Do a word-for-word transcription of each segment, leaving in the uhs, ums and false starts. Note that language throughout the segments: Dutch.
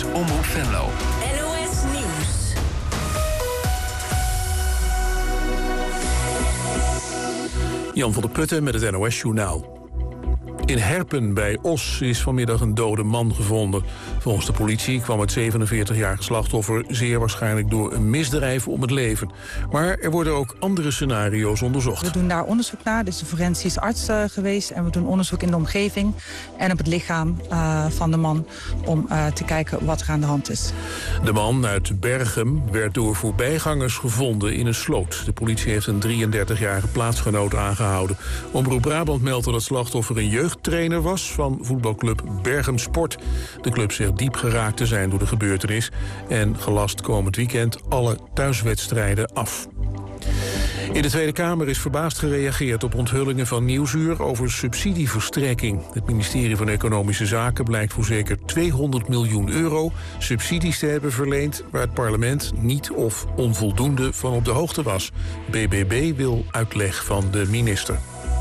is Omroep Venlo. N O S Nieuws. Jan van der Putten met het N O S-journaal. In Herpen bij Os is vanmiddag een dode man gevonden. Volgens de politie kwam het zevenenveertigjarige slachtoffer zeer waarschijnlijk door een misdrijf om het leven. Maar er worden ook andere scenario's onderzocht. We doen daar onderzoek naar, dus de forensisch arts uh, geweest. En we doen onderzoek in de omgeving en op het lichaam uh, van de man om uh, te kijken wat er aan de hand is. De man uit Berchem werd door voorbijgangers gevonden in een sloot. De politie heeft een drieëndertigjarige plaatsgenoot aangehouden. Omroep Brabant meldt dat het slachtoffer een jeugdtrainer was van voetbalclub Berchem Sport. De club zegt diep geraakt te zijn door de gebeurtenis en gelast komend weekend alle thuiswedstrijden af. In de Tweede Kamer is verbaasd gereageerd op onthullingen van Nieuwsuur over subsidieverstrekking. Het ministerie van Economische Zaken blijkt voor zeker tweehonderd miljoen euro subsidies te hebben verleend waar het parlement niet of onvoldoende van op de hoogte was. B B B wil uitleg van de minister.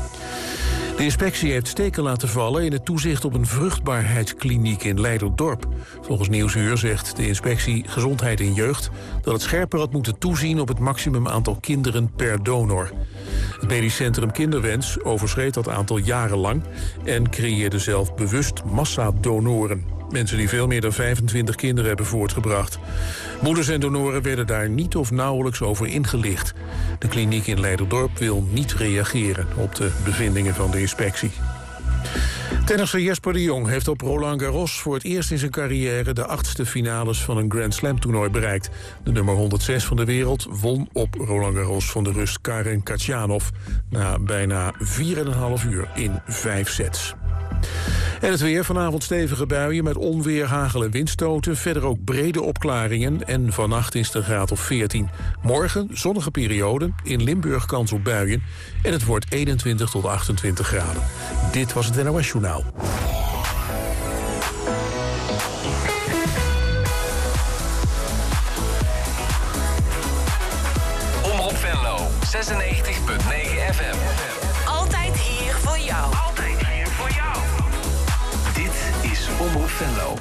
De inspectie heeft steken laten vallen in het toezicht op een vruchtbaarheidskliniek in Leiderdorp. Volgens Nieuwsuur zegt de inspectie Gezondheid en Jeugd dat het scherper had moeten toezien op het maximum aantal kinderen per donor. Het medisch centrum Kinderwens overschreed dat aantal jarenlang en creëerde zelf bewust massadonoren. Mensen die veel meer dan vijfentwintig kinderen hebben voortgebracht. Moeders en donoren werden daar niet of nauwelijks over ingelicht. De kliniek in Leiderdorp wil niet reageren op de bevindingen van de inspectie. Tennisser Jesper de Jong heeft op Roland Garros voor het eerst in zijn carrière de achtste finales van een Grand Slam toernooi bereikt. De nummer honderdzes van de wereld won op Roland Garros van de Rus Karen Khachanov na bijna vier en een half uur in vijf sets. En het weer, vanavond stevige buien met onweer, hagel en windstoten. Verder ook brede opklaringen en vannacht is het een graad of veertien. Morgen zonnige periode, in Limburg kans op buien. En het wordt eenentwintig tot achtentwintig graden. Dit was het N O S-journaal. Omroep Venlo, zesennegentig punt negen F M. Altijd hier voor jou. Altijd hier voor jou. Dit is Omroep Venlo.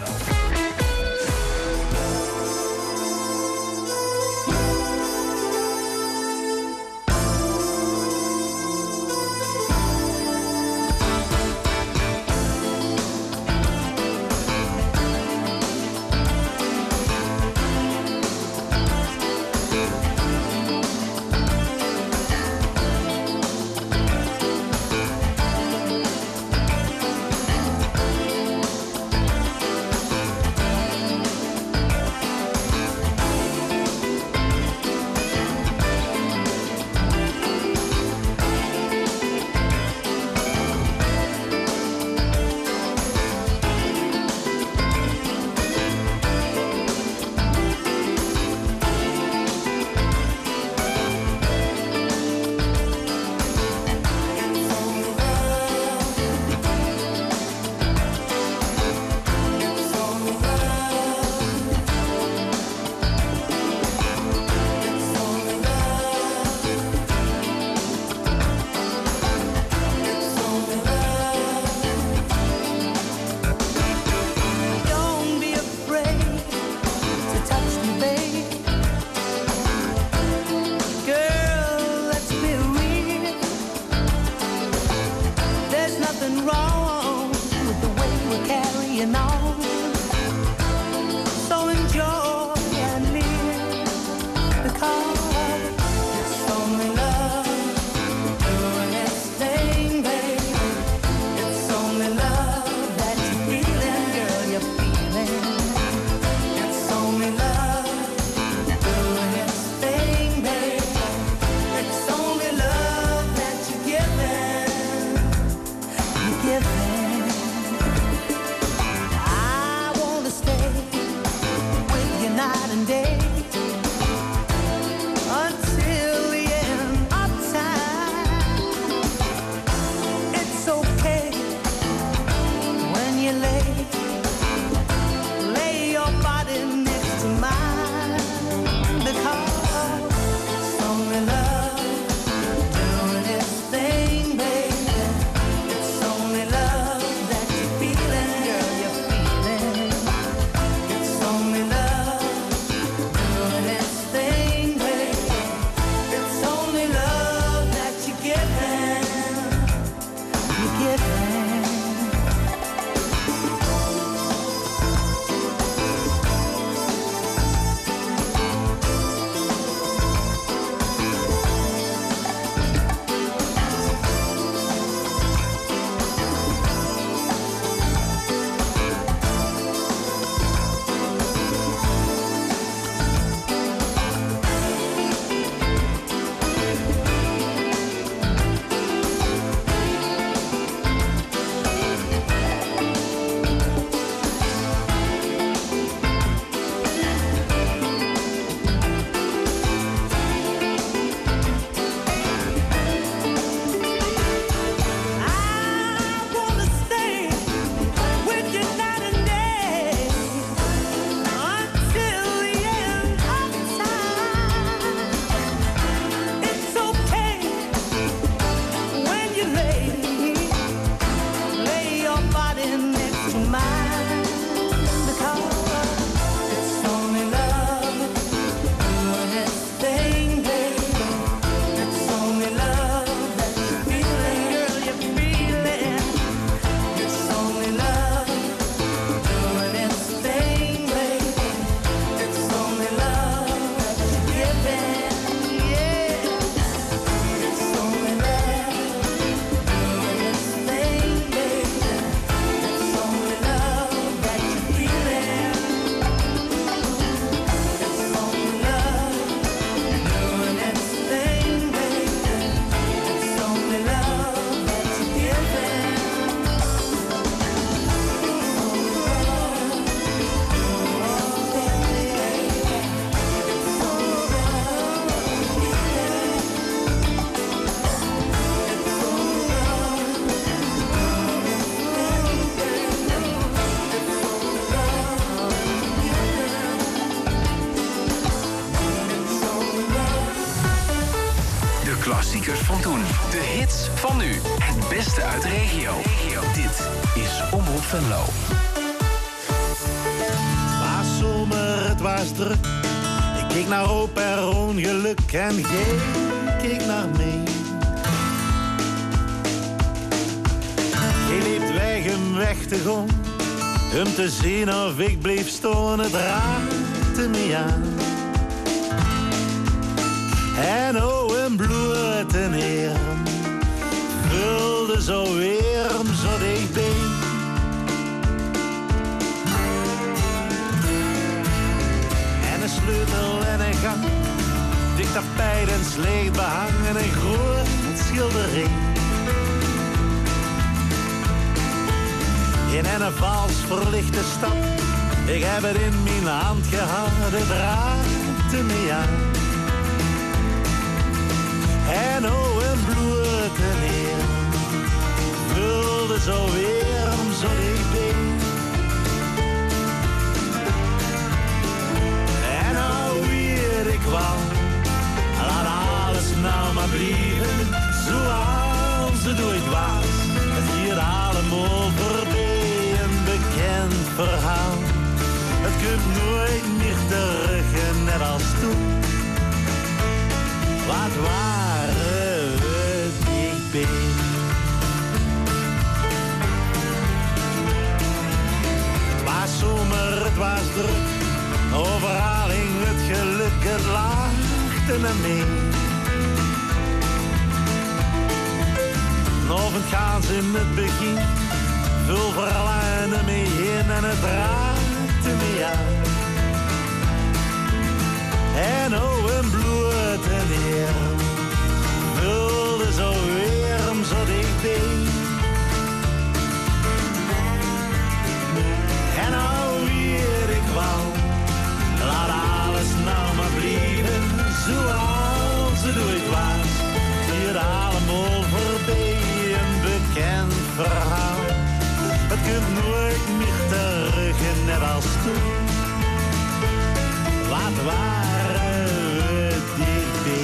van toen. De hits van nu. Het beste uit de regio. Dit is Omroep Venlo. Maar zomer, het was druk. Ik keek naar hoop en ongeluk en jij keek naar mij. Je liep weg hem weg te gaan, hem te zien of ik bleef staan, het raakte me aan. En oh, een bloed en heerm vulde zo warm, zo dichtbij. En een sleutel en een gang, dik tapijt en slecht behang en een groot schilderij. In een vals verlichte stad, ik heb het in mijn hand gehad, het raakte me aan. En oh, een bloed en heer vulde zo warm, zo dichtbij. En nou weer ik wou, laat alles nou maar blijven, zoals het ooit was. Het hier allemaal voorbij, een bekend verhaal. Het komt nooit meer terug, en net als toen. Wat waren we dichtbij? Het was zomer, het was druk, overal hing het geluk, het lachte naar mee. Novend gaan ze in het begin, veel verlangen mee heen en het raakte me aan. En oh, een bloed en heer vulde zo warm, zo dichtbij. En nou weer ik wou, laat alles nou maar blijven, zoals het ooit was. Hier allemaal voorbij, een bekend verhaal. Het komt nooit meer terug, en net als toen. Wat waren we dichtbij?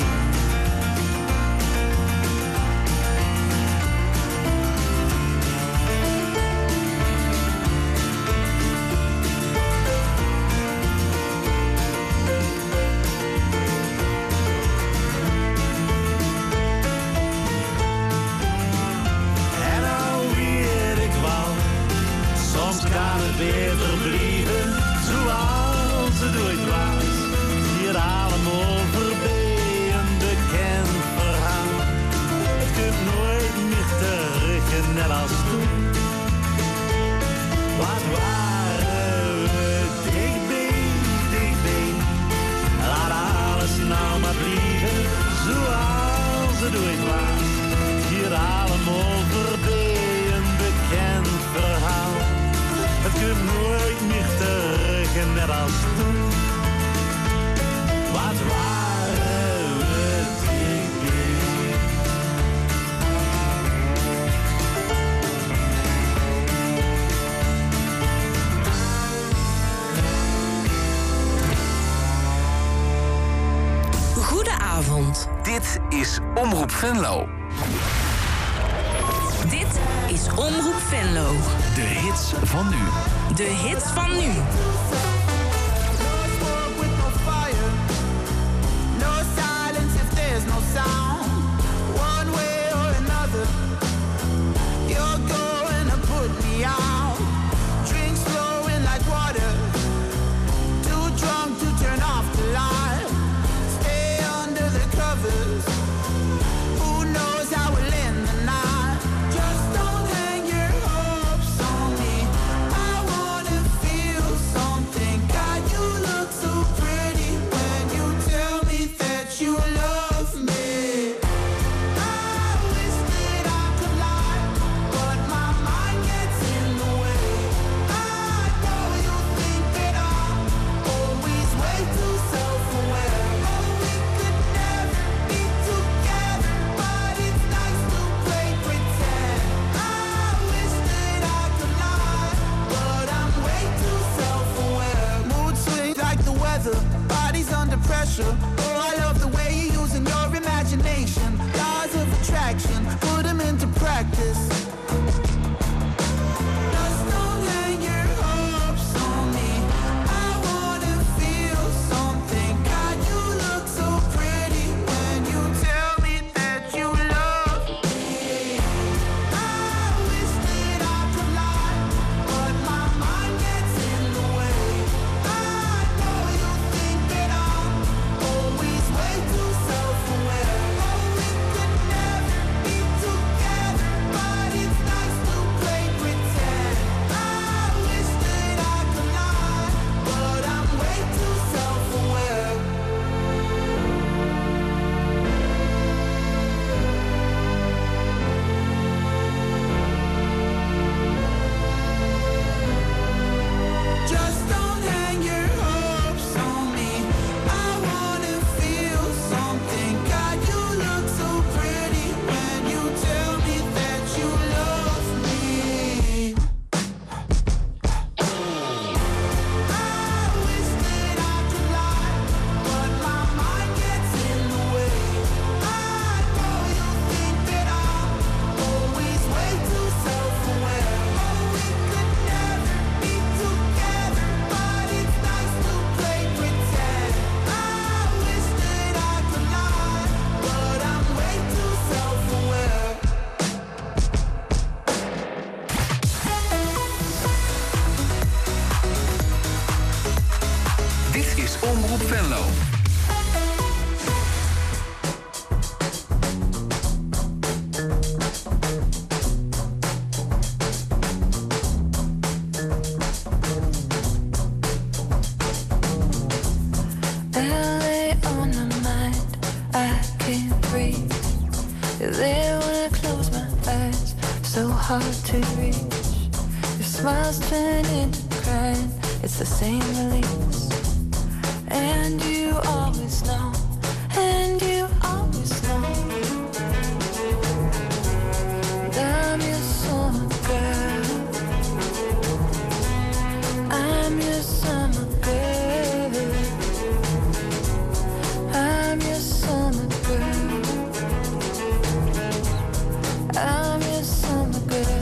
En nou weer ik wou, soms kan het beter blijven, zoals het ooit was. Hier allemaal voorbij, een bekend verhaal. Het komt nooit meer terug, en net als toen. Wat waren we dichtbij, dichtbij. Laat alles nou maar blijven, zoals het ooit was. Hier allemaal voorbij, een bekend verhaal. Het komt nooit meer terug, en net als toen. Wat waren we dichtbij? Goedenavond. Dit is Omroep Venlo. Dit is Omroep Venlo. De hits van nu. De hits van nu. Bodies under pressure. Oh, I love the way you're using your imagination. Laws of attraction, put them into practice. Just don't hang your hopes on me. I wanna feel something. God, you look so pretty when you tell me that you love me. I wish that I could lie, but my mind gets in the way. I know you think that I'm always way too self-aware. Oh, we could never be together, but it's nice to play pretend. I wish that I could lie, but I'm way too self-aware. Just don't hang your hopes on me. I wanna feel something. God, you look so pretty when you tell me that you love me. I wish that I could lie, but my mind gets in the way. I know you think that I'm always way too self-aware. Oh, we could never be together, but it's nice to play pretend. I wish that I could lie, but I'm way too self-aware. Dit is Omroep Venlo. L A on my mind, I can't breathe. You're there when I close my eyes, so hard to reach. Your smiles turn into crying, it's the same release. And you always know, and you always know that I'm your summer girl. I'm your summer girl. I'm your summer girl. I'm your summer girl.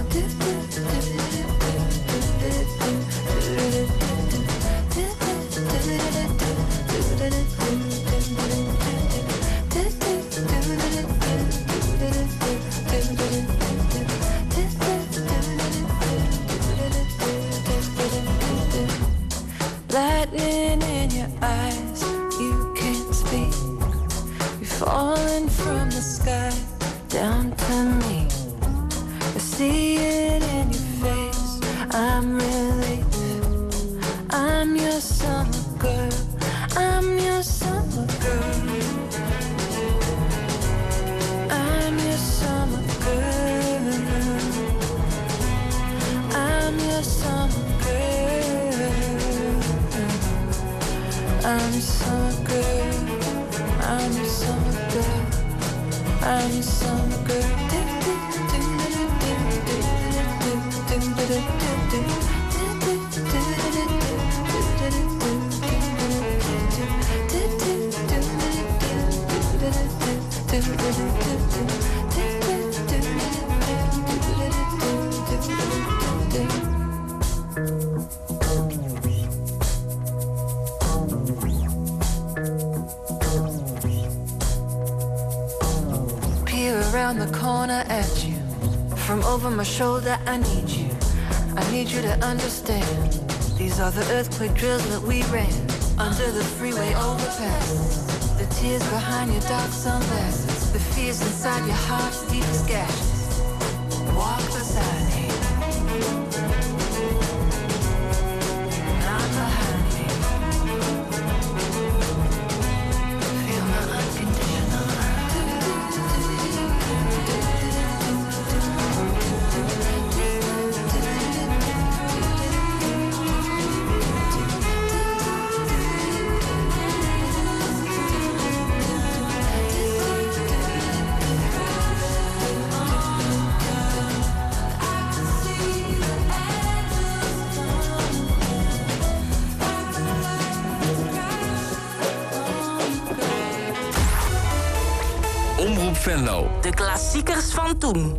Lightning in your eyes, you can't speak. You're falling from the sky down to me. I see it in your face, I'm relief. I'm your summer girl, I'm your summer girl. I'm your summer girl. I'm your summer girl. I'm your summer girl. I'm your summer girl. I'm your summer girl. Peer around the corner at you. From over my shoulder, I need you. I need you to understand. These are the earthquake drills that we ran under the freeway overpass. The tears behind your dark sunglasses, the fears inside your heart's deepest gashes. Walk beside me. Not behind me. Feel my unconditional I Venlo. De klassiekers van toen.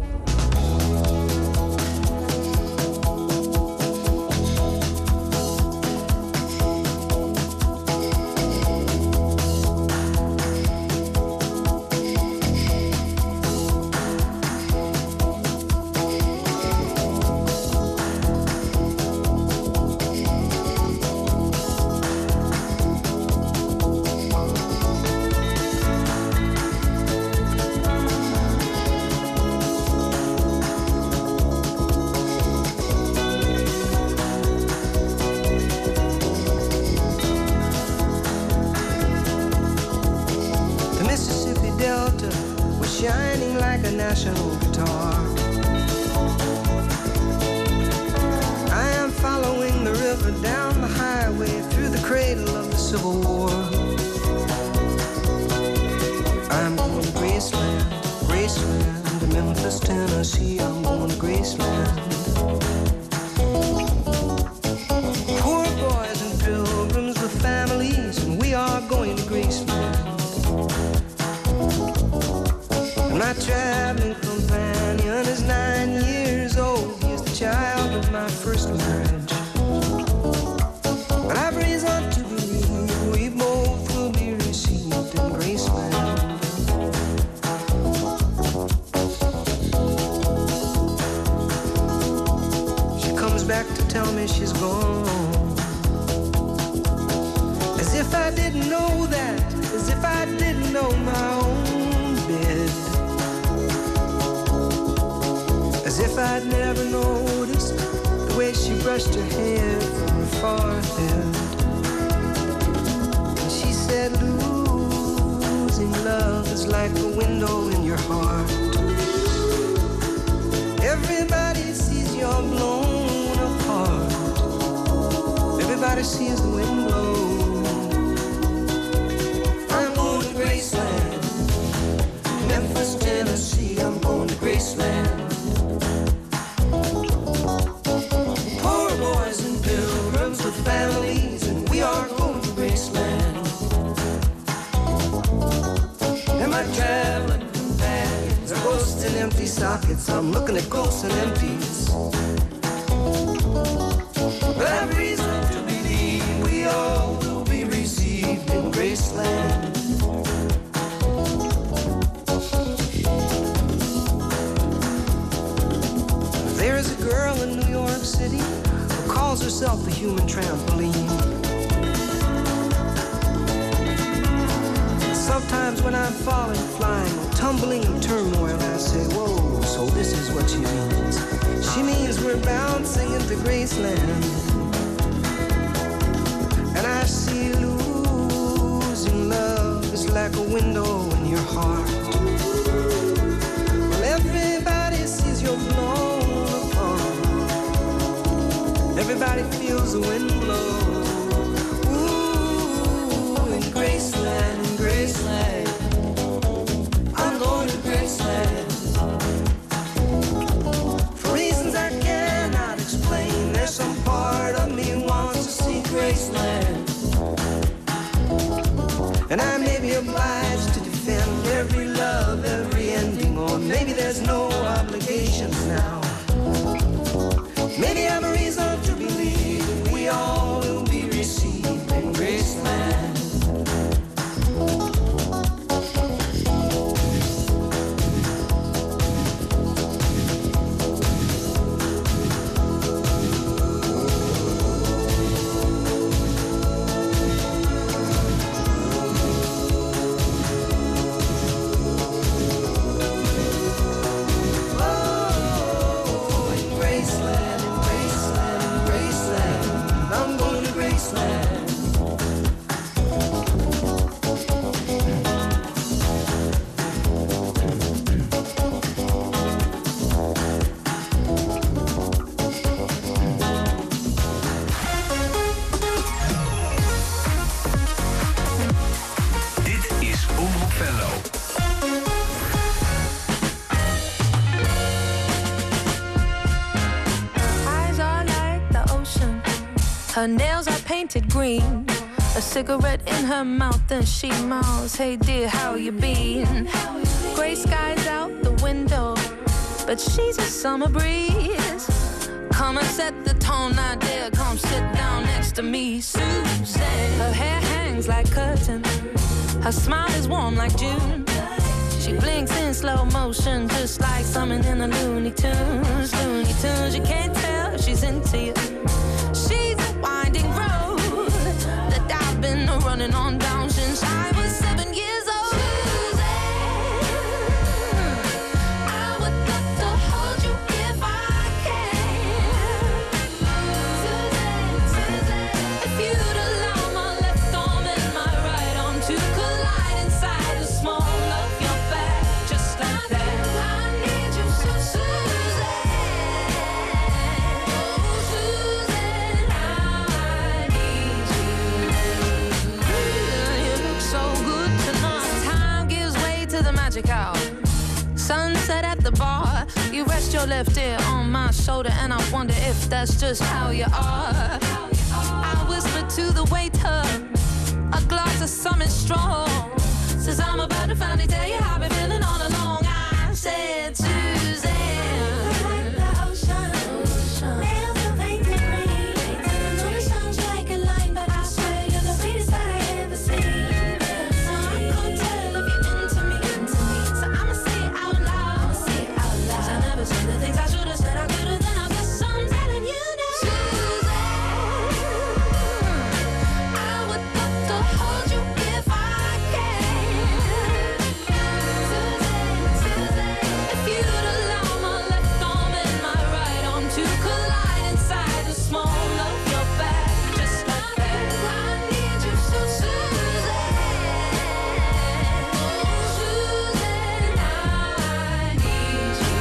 Her nails are painted green, a cigarette in her mouth and she mouths, hey dear, how you been? Gray skies out the window, but she's a summer breeze. Come and set the tone, I dare. Come sit down next to me, Susan. Her hair hangs like curtain. Her smile is warm like June. She blinks in slow motion, just like something in the Looney Tunes. Looney Tunes, you can't tell if she's into you. She's a winding road that I've been running on down since I was seven years old. Sunset at the bar, you rest your left ear on my shoulder, and I wonder if that's just how you are. I whisper to the waiter, a glass of something strong. Says I'm about to finally tell you how I've been feeling all along. I said, Suzanne, like the ocean, ocean. Nails of painted green. I know it sounds like a line, but I swear you're the sweetest that I ever seen. So I can't tell if you're into me, into me. So I'ma say it out loud, say it out loud. 'Cause I never said the things I should have said. I could have, then I guess I'm telling you now. Suzanne, I would love to hold you if I can. Suzanne, Suzanne, if you'd allow my left arm and my right arm to collide inside the small of your back, just like that. I need you so, Suzanne. Oh, Suzanne, I need you.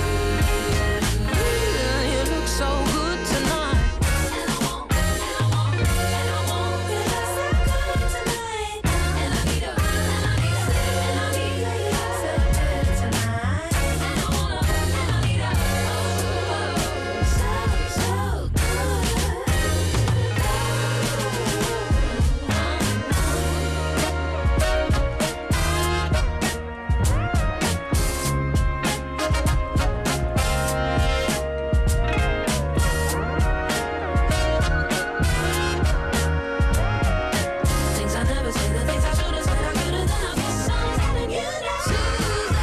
You look so good tonight. And I want, and I want, and I want you so good tonight. And I need her, and I need her, and I need her so good tonight. And I wanna, and I need her, oh, so, so things I never said, the things I should have said, I could have, then I guess I'm telling you now. Suzanne,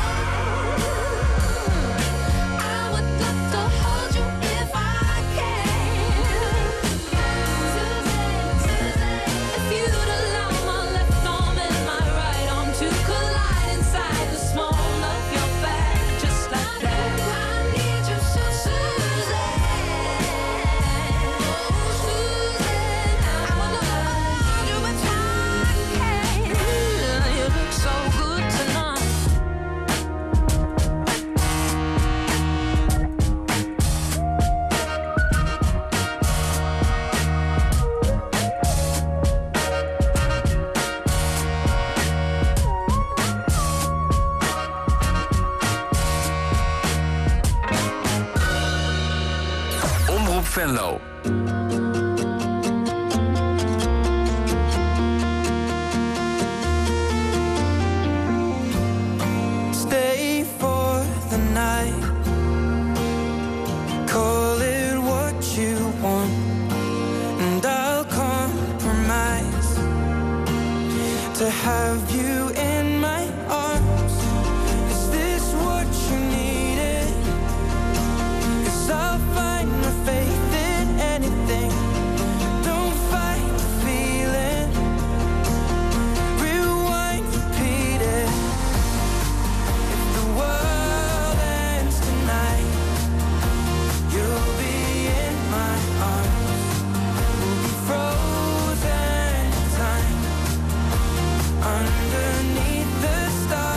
I would love to hold you if I can. Suzanne, Suzanne, if you'd allow my left arm and my right arm to collide inside the small of your back, just like that. I need you so, Suzanne. Oh, Suzanne, I would love to hold you if I can. You look so good tonight. Omroep Venlo. Stay for the night. Call it what you want, and I'll compromise to have you in my arms. Is this what you needed? 'Cause I'll find my faith in anything. Don't fight the feeling. Rewind, repeat it. If the world ends tonight, you'll be in my arms. We'll be frozen in time underneath the stars.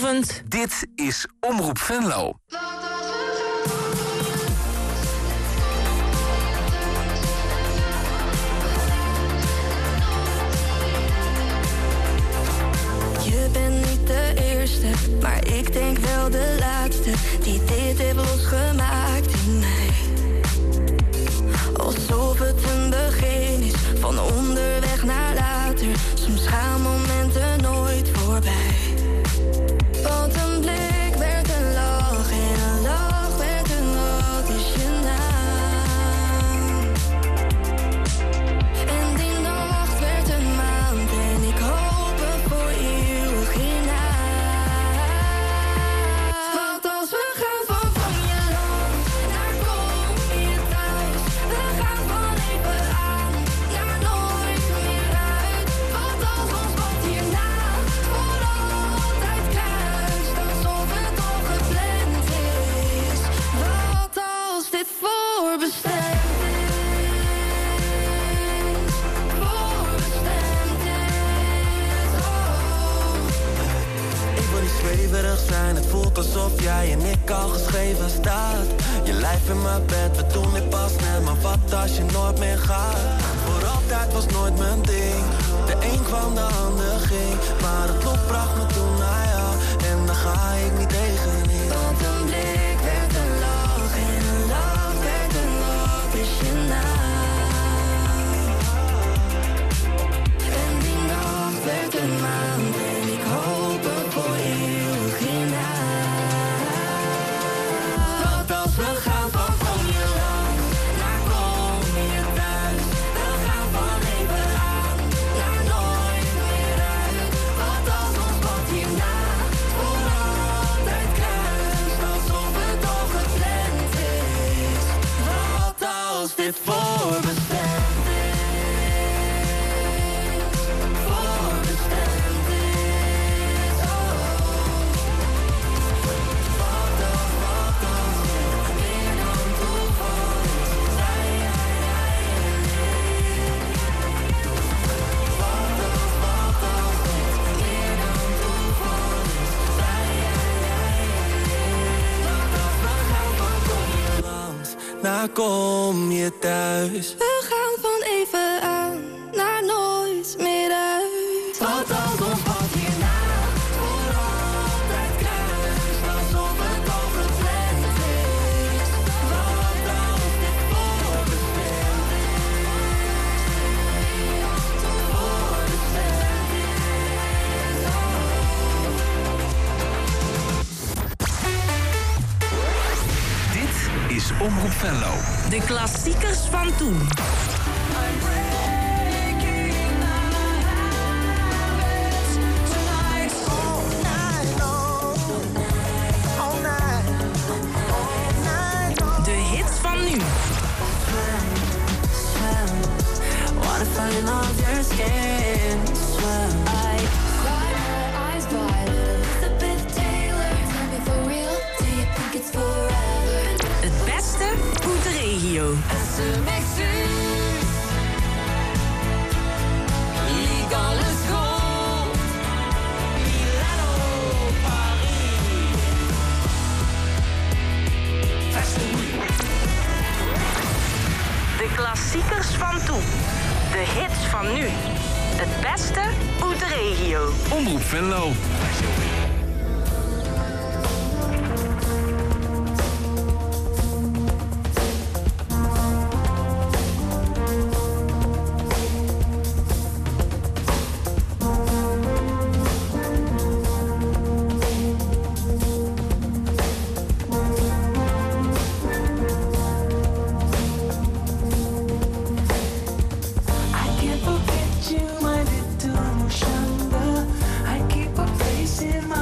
Zaterdagavond. Dit is Omroep Venlo. Je bent niet de eerste, maar ik denk wel de laatste die dit heeft losgemaakt in mij. Alsof het een begin is, van onderweg naar later. Soms gaan momenten nooit voorbij. Want een blik werd een lach en een lach werd een wat is je naam. En die nacht werd een maand en ik hoop er voor eeuwig hiernaast. Want als we gaan van van je land naar kom je thuis. We gaan van even aan naar nooit meer uit. Want als ons pad hierna voor altijd kruist, alsof het al gepland is. Wat als dit voorbestemd is, voorbestemd is, oh. Ik wil niet zweverig zijn, het voelt alsof jij en ik al geschreven staat. Je lijf in mijn bed, we doen dit pas net, maar wat als je nooit meer gaat? Voor altijd was nooit mijn ding, de een kwam, de ander ging. Maar het lot bracht me toen naar jou, en daar ga ik niet tegenin. Want een blik werd een lach en een lach werd een wat is je naam. En die nacht werd een maand en ik hoop er voor eeuwig hiernaast. Want als we gaan van kom je land naar kom je thuis. We gaan van even aan naar nooit meer uit. Want als ons pad hierna voor altijd kruist, alsof het al gepland is. Wat als dit voorbestemd is, voorbestemd is, oh. Wat als, wat als dit meer dan toeval is, zij, jij, jij en ik. Wat als, wat als dit meer dan toeval is, zij, jij, jij en ik. Want als we gaan van kom je Langs, naar kom je thuis. We gaan van even aan naar nooit meer uit. Wat als ons pad hierna voor altijd kruist, alsof het al gepland is. Wat als dit voorbestemd is, voorbestemd is, oh. Dit is Omroep Venlo. De klassiekers van toen. De hits van nu. Wanna find off your skin, swim. I cried my eyes wide, Elizabeth Taylor. Tell me for real, do you think it's forever? Het beste uit de regio. S M X Liga, let's go. Milano, Paris. Fashion Week. De klassiekers van toen. De hits van nu. Het beste uit de regio. Omroep Venlo. I can't forget you, my little Mushanga. I keep a face in my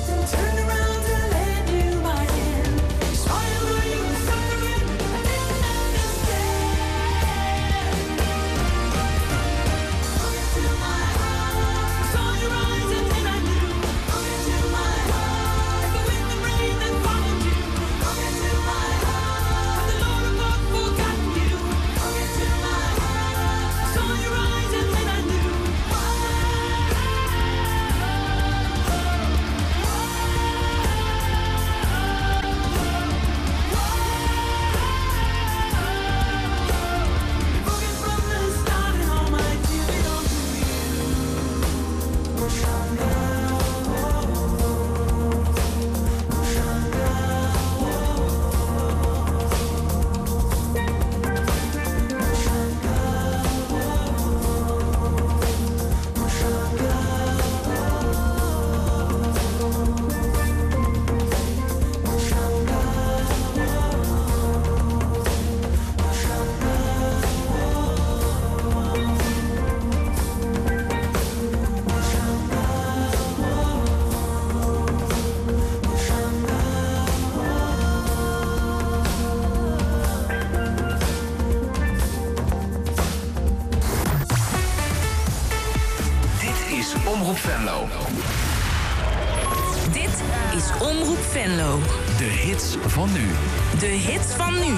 Omroep Venlo. Dit is Omroep Venlo. De hits van nu. De hits van nu.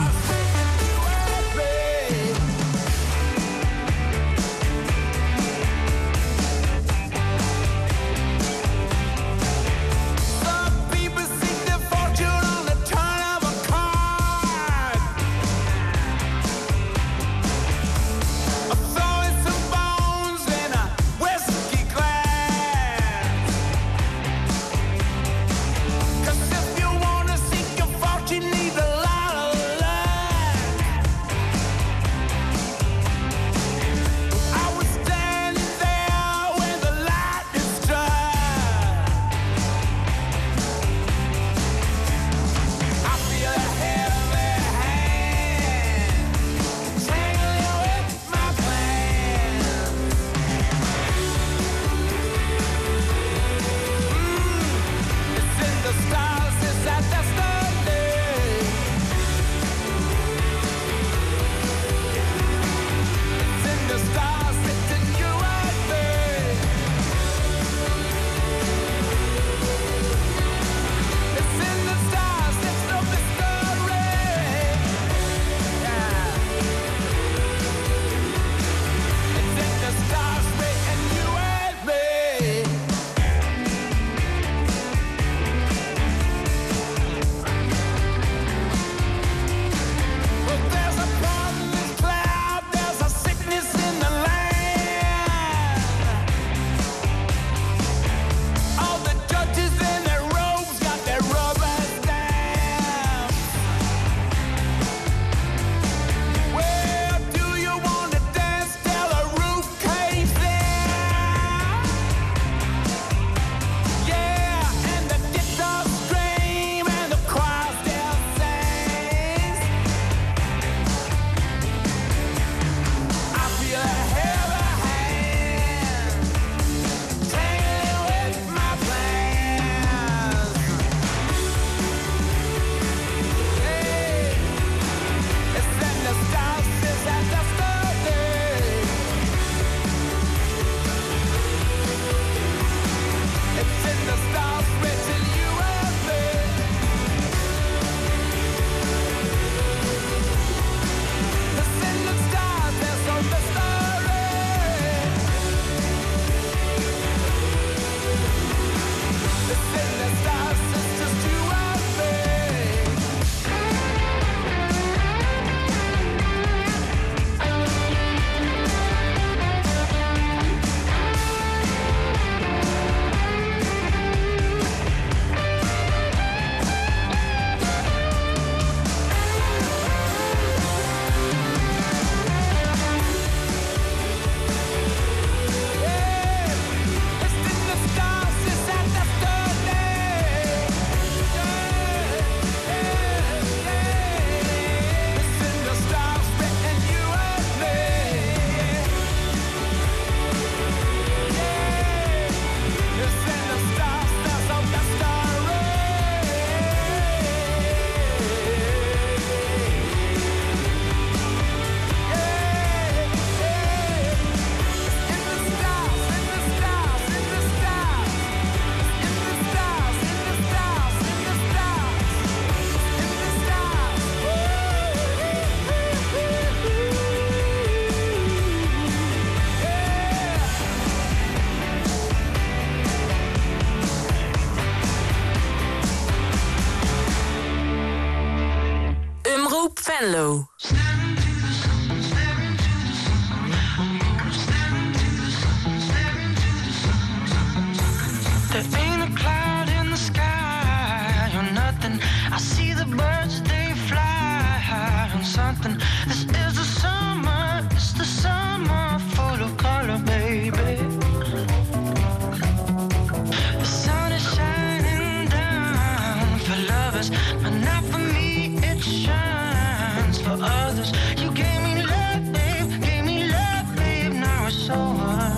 Cause if you wanna seek your fortune, need a lot of love. Venlo. There ain't a cloud in the sky or nothing. I see the birds, they fly on something. This is the summer, it's the summer full of color, baby. The sun is shining down for lovers, but not for me, it shines for others. You gave me love, babe, gave me love, babe, now it's over.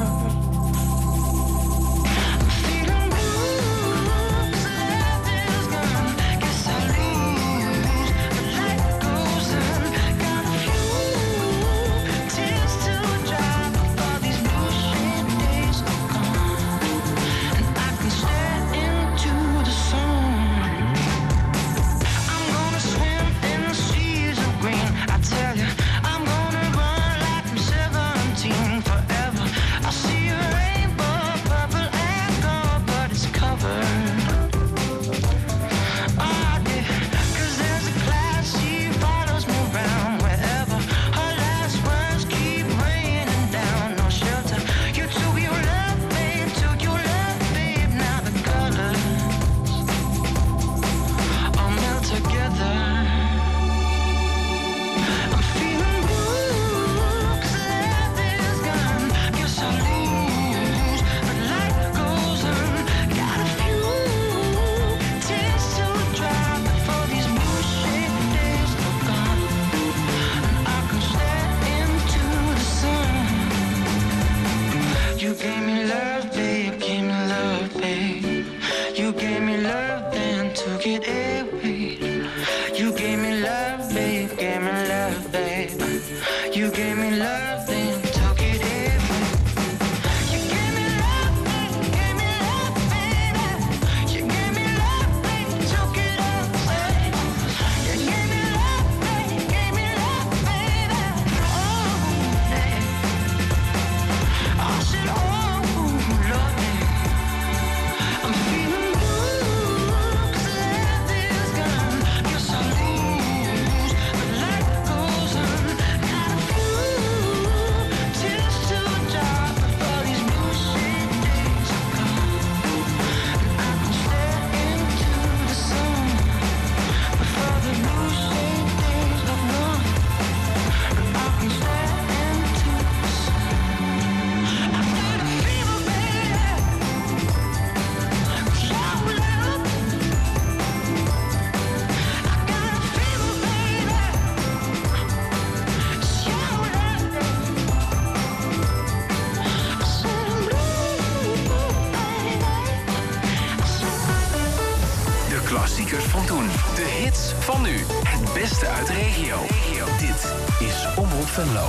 Klassiekers van toen. De hits van nu. Het beste uit de regio. Dit is Omroep Venlo.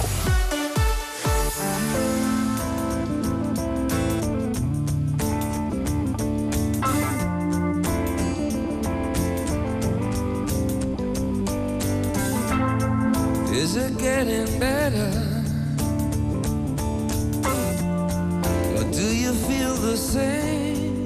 Is it getting better? Or do you feel the same?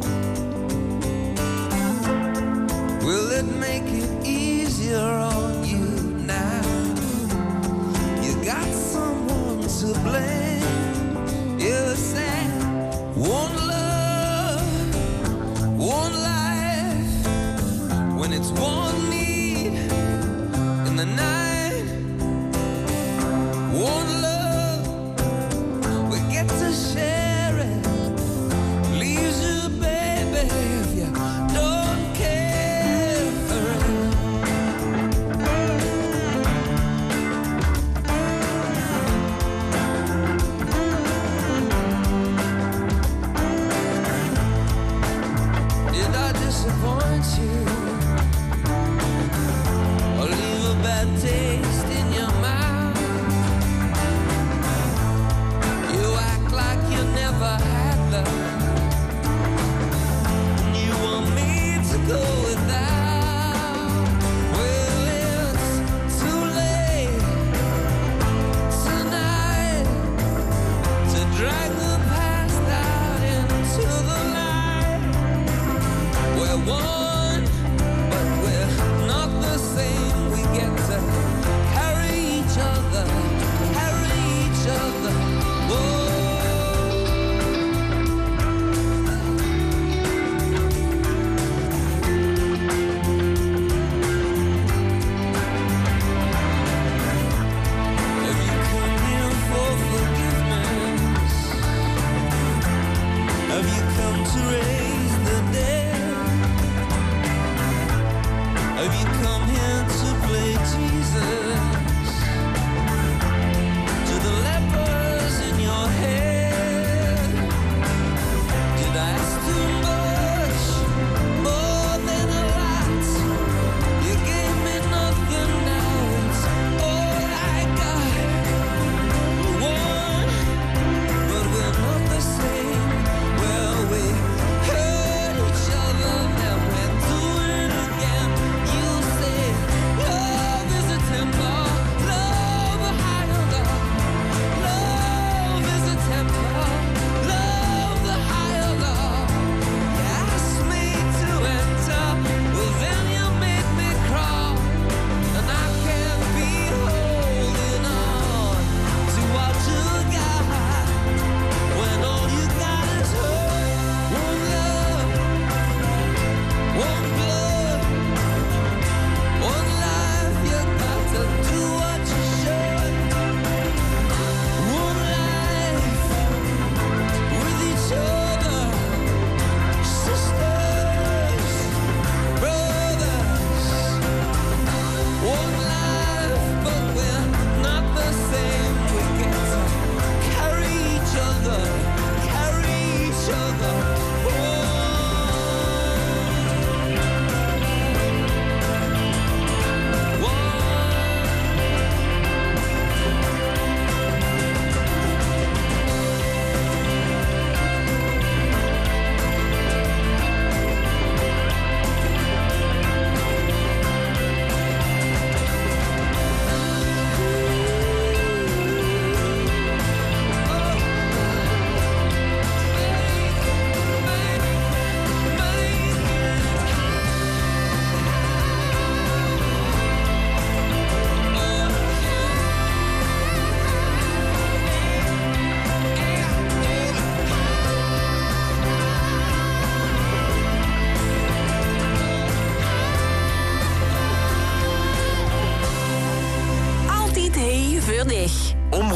Will it make it easier on you now? You got someone to blame. You said one love, one life. When it's one need in the night, one love, we get to share it. Leaves you, baby, if you don't care. Disappoint you or leave a bad taste in your mouth. You act like you never had love, and you want me to go without. Well, it's too late tonight to drag the past out into the light. We're one, but we're not the same. We get to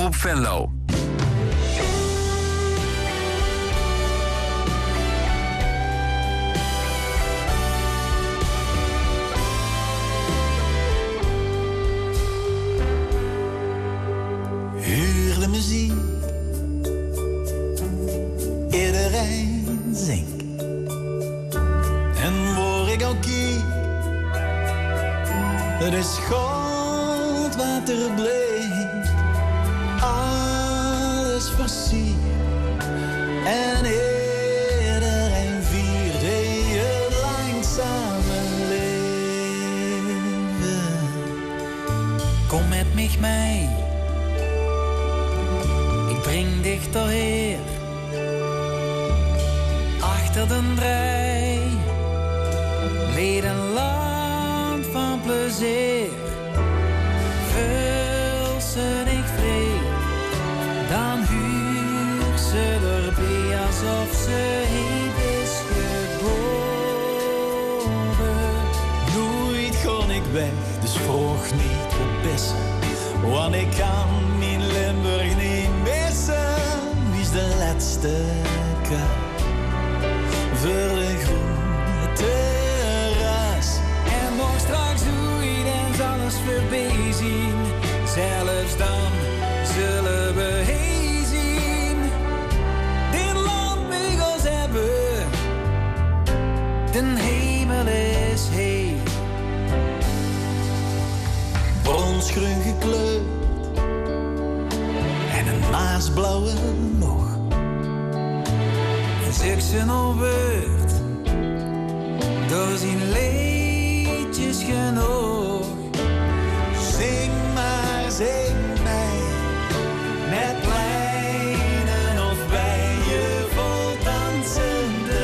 Omroep Venlo. Huur de muziek, iedereen zingt. En word ik ook kiek, het is goud wat er bleef. Alles versiert en iedereen viert het langzame leven. Kom met mij mee, ik breng dich doorheen. Achter de rij, leed een land van plezier. Vul ze niet vrij, dan huur ze erbij alsof ze heet is geboren. Nooit kon ik weg, dus vroeg niet op bessen. Want ik kan mijn Limburg niet missen. Wie is de laatste kaart voor de groene terras? En morgen straks hoe iedereen alles voorbij zien. Zelfs dan zullen we heen zien. Dit land mag ons hebben, de hemel is heen. Bronsgroen gekleurd en een maasblauwe nog. En zeg ze nog woord, door zijn liedjes genoeg. Zing maar, zing mij, met lijnen of bij je vol dansende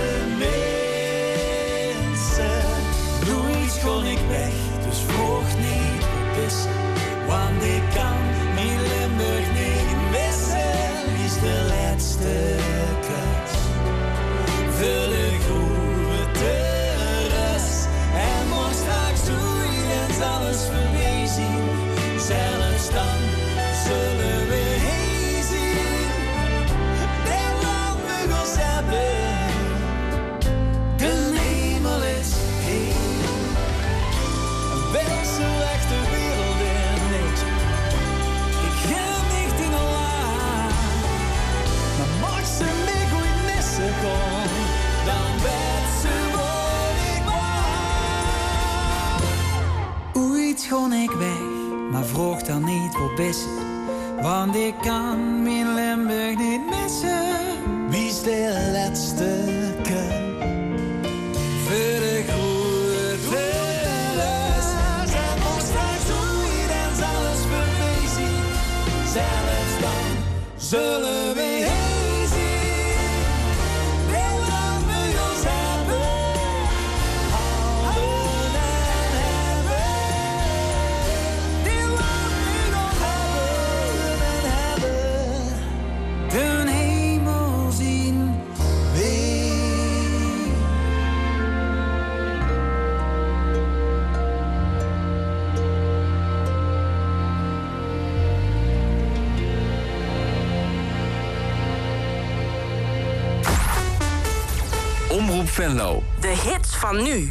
mensen. Nooit kon ik weg, dus vroeg niet op is. Want ik kan mijn Limburg niet missen. Wie is de laatste kans voor de groene terras? En morgen straks doe je eens alles voorbij zien. Zelfs dan zullen we heen zien. Dit land moet ons hebben, de hemel is heen. Wel zo echt de wereld in niet. Ik ga niet in Allah, maar mag ze mij goed missen kon, dan werd ze wat ik wou. Ooit kon ik weg, maar vroeg dan niet voor bessen. Want ik kan mijn Limburg niet missen. Wie is de laatste keer voor de groene terras? En morgen straks doe je dan alles voorbij zien. Zelfs dan zullen we heen zien. Dit land moet ons hebben, houden en hebben. Dit land moet ons hebben en hebben. De hemel zien. Omroep Venlo. De hits van nu.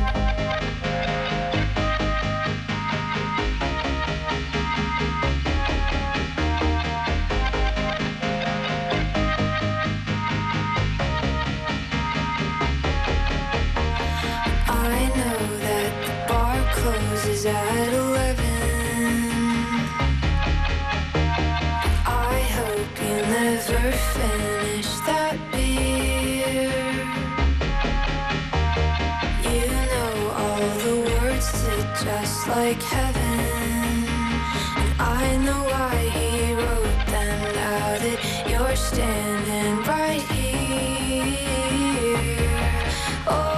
I know that the bar closes at eleven. I hope you never finish that beer. You know all the words to Just Like Heaven. And I know why he wrote them now that you're standing right here. Oh,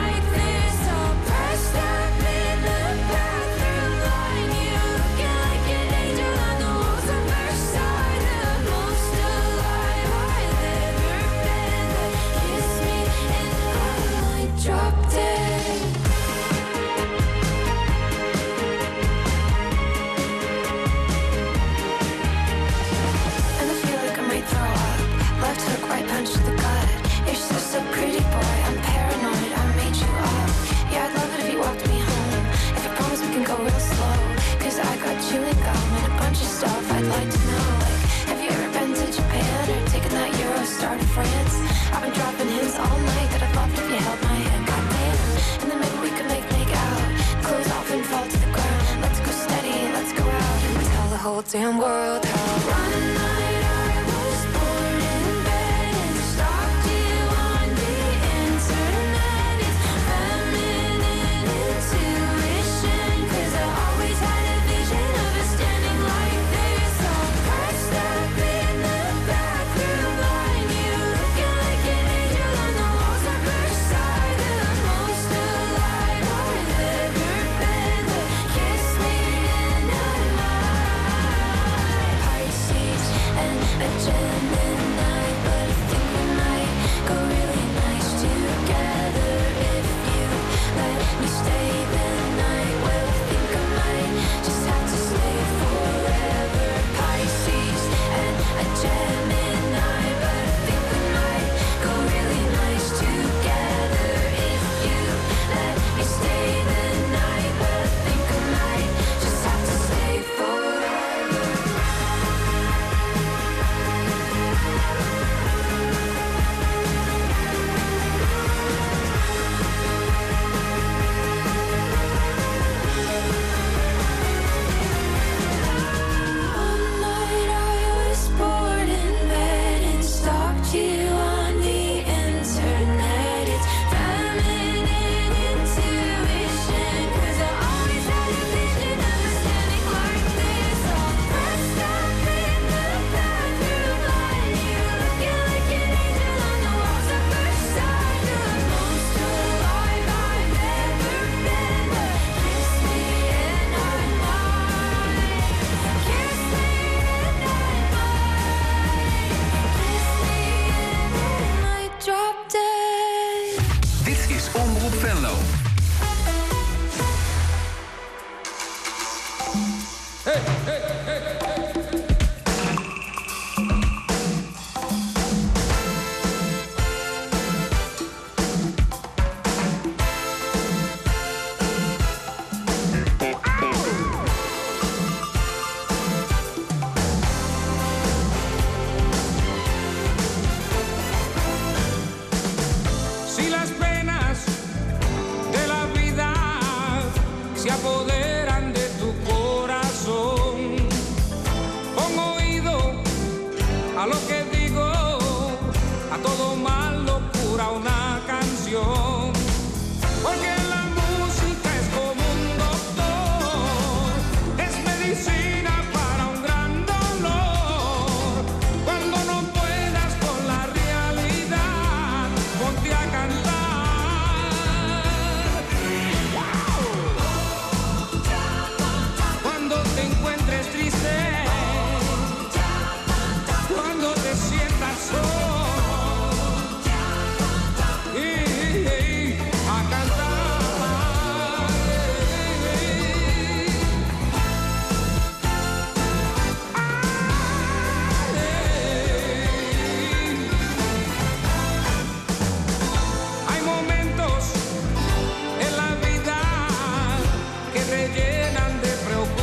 like damn world.